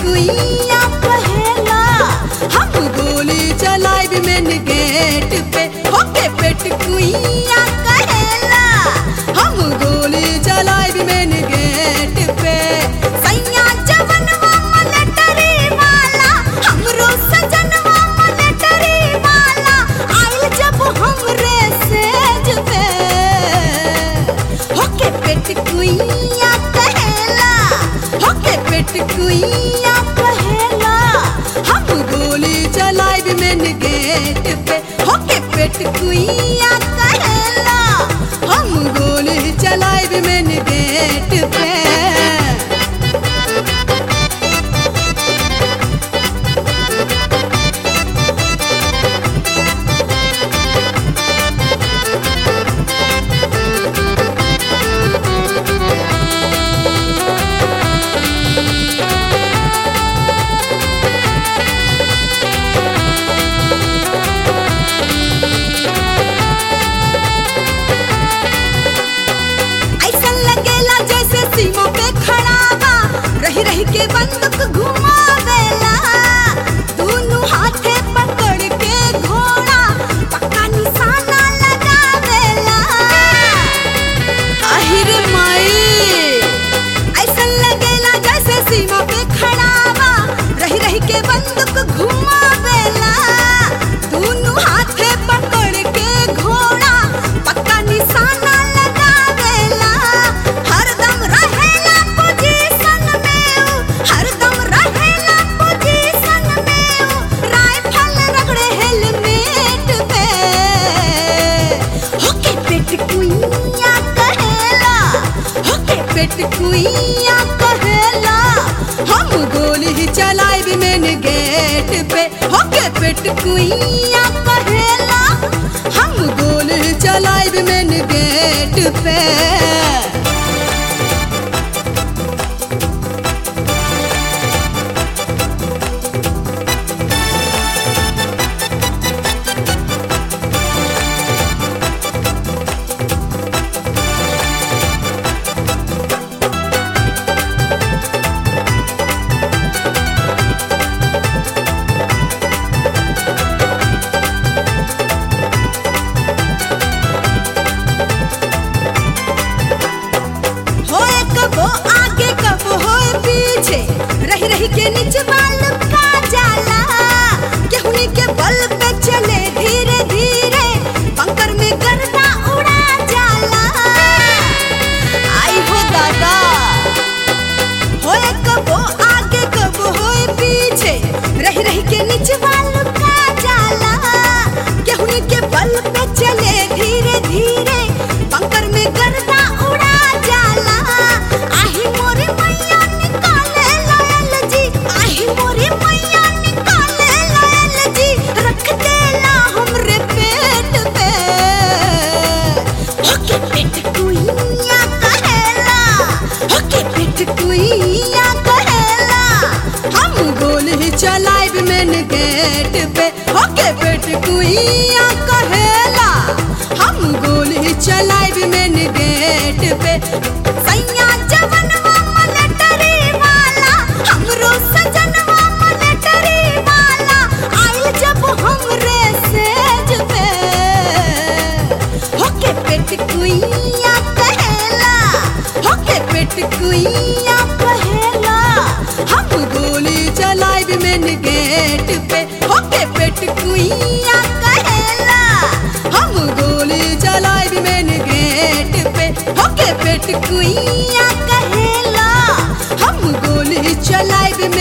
कुइया कहेला हम गोली चलाइब मेन गेट पे होके पेट कुइया कहेला हम गोली चलाइब मेन गेट पे सैया जवनवा मलटरी वाला हमरो सजनवा मलटरी वाला आइल जब हमरे सेज पे होके पेट कुइया कहेला होके पेट कुइया कहेला हम गोली चलाइब मेन गेट पे होके पेट कुइया कहेला हम गोली चलाइब मेन गेट पे सीमा पे खड़ा बा रही रही के बंदूक घुमावेला दोनों हाथे पकड़ के घोड़ा पक्का निशाना लगावेला आहिर माई ऐसा लगेला जैसे सीमा पे खड़ा बा रही रही के बंदूक घुमावेला दोनों हाथे पकड़ के घोड़ा पक्का निशाना लगावेला हरदम रहेला पोजीशन में हरदम रहेला पोजीशन में राइफल रगड़े हेलमेट पे होके पेट कुइया कहेला होके पेट कुइया कहेला हम गोली चलाइब मेन गेट पे होके पेट कुइया कहेला हम गोली चलाइब मेन गेट पे रही रही के नीचे बाल का जाला केहुनी के बल पे चले धीरे धीरे बंकर में गर्दा उड़ा जाला आई हो दादा होए कबो आगे कबो होए पीछे रही रही के नीचे बाल का जाला केहुनी के बल पे चले धीरे धीरे बंकर में गर्दा उड़ा जाला आही मोरे मैया कुइया कहेला हम गोली चलाइब मेन गेट पे होके पेट कुइया कहेला हम गोली चलाइब मेन गेट पे सैया जवनवा मलटरी वाला हमरो सजनवा मलटरी वाला आइल जब हमरे सेज पे होके पेट कुइया कहेला होके पेट कुइया कहेला हम गोली चलाइब मेन गेट पे होके पेट कुइया कहेला हम गोली चलाइब मेन गेट पे होके पेट कुइया कहेला हम गोली चलाइब